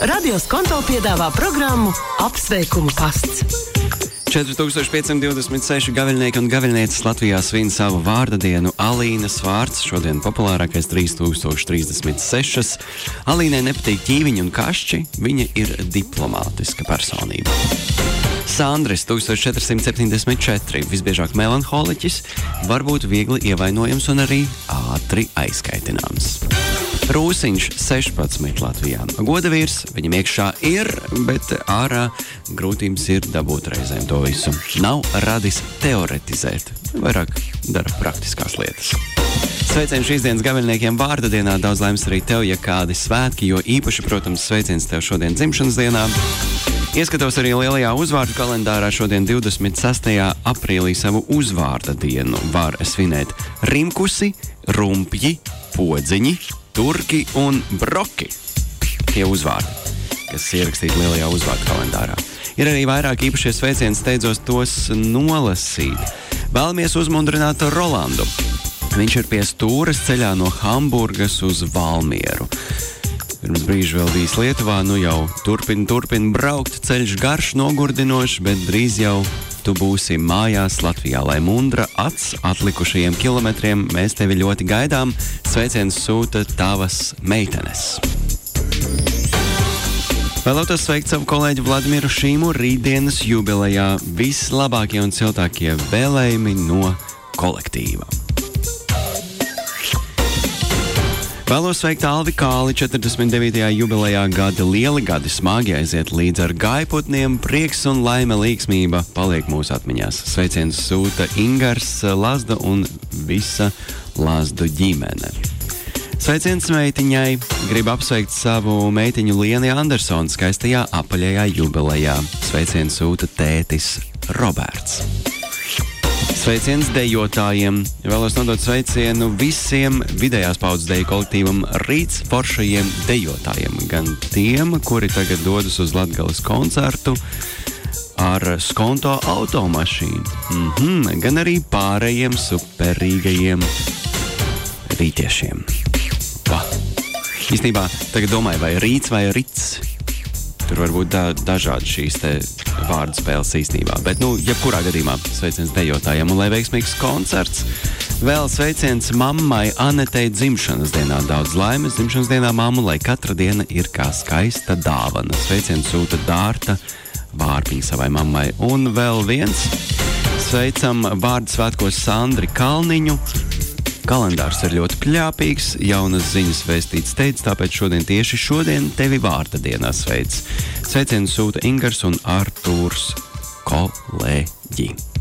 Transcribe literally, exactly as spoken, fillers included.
Radio Skonto piedāvā programmu Apsveikumu pasts. četri tūkstoši piecsimt divdesmit seši gaviļnieki un gaviļnieces Latvijā svin savu vārda dienu. Alīnas vārds šodien populārākais trīs tūkstoši trīsdesmit seši. Alīnai nepatīk ķīviņi un kašķi, viņa ir diplomātiska personība. Sandris tūkstoš četri simt septiņdesmit četri, visbiežāk melanholiķis, varbūt viegli ievainojams un arī ātri aizskaitināms. Rūsiņš sešpadsmit Latvijā. Goda vīrs, viņam iekšā ir, bet ārā grūtības ir dabūt reizēm to visu. Nav radis teoretizēt, vairāk dara praktiskās lietas. Sveiciens šīs dienas gaviļniekiem vārda dienā, daudz laimes arī tev, ja kādi svētki, jo īpaši, protams, sveiciens tev šodien dzimšanas dienā. Ieskatos arī lielajā uzvārdu kalendārā šodien divdesmit sestajā aprīlī savu uzvārda dienu var svinēt rimkusi, rumpji, podziņi, turki un broki. Tie uzvārdi, kas ierakstīti lielajā uzvārdu kalendārā. Ir arī vairāk īpašie sveicieni, steidzos tos nolasīt. Vēlamies uzmundrināt Rolandu. Viņš ir pie stūres ceļā no Hamburgas uz Valmieru. Pirms brīža vēl bijis Lietuvā, nu jau turpin, turpin braukt, ceļš garš, nogurdinošs, bet drīz jau tu būsi mājās Latvijā, lai mundra acs atlikušajiem kilometriem. Mēs tevi ļoti gaidām. Sveiciens sūta tavas meitenes. Vēlētos sveikt savu kolēģi Vladimiru Šīmu rītdienas jubilejā. Vislabākie un siltākie vēlējumi no kolektīva. Vēlos sveikt Alvi Kāli četrdesmit devītajā jubilejā. Gadi lieli, gadi smagi aiziet līdz ar gaiputniem. Prieks un laime, līgsmība paliek mūsu atmiņās. Sveiciens sūta Ingars, Lazda un visa Lazdu ģimene. Sveiciens meitiņai. Gribu apsveikt savu meitiņu Lieni Andersonu skaistajā apaļajā jubilejā. Sveiciens sūta tētis Roberts. Sveiciens dejotājiem. Vēlos nodot sveicienu visiem vidējās paudzes deju kolektīvam Rīts foršajiem dejotājiem. Gan tiem, kuri tagad dodas uz Latgales koncertu ar Skonto automašīnu. Mm-hmm, gan arī pārējiem superīgajiem rītiešiem. Va. Īstenībā tagad domāju, vai Rīts vai Rits. Tur var būt da- dažādi šīs te vārdu spēles īstenībā. Bet, nu, jebkurā gadījumā sveiciens dejotājiem un lai veiksmīgs koncerts. Vēl sveiciens mammai Anetei dzimšanas dienā. Daudz laimes dzimšanas dienā mammu, lai katra diena ir kā skaista dāvana. Sveiciens sūta Dārta Vārpiņa savai mammai. Un vēl viens. Sveicam vārdu svētkos Sandri Kalniņu. Kalendārs ir ļoti pļāpīgs, jaunas ziņas vēstīts teica, tāpēc šodien tieši šodien tevi vārda dienā sveic. Sveicienu sūta Ingars un Artūrs kolēģi.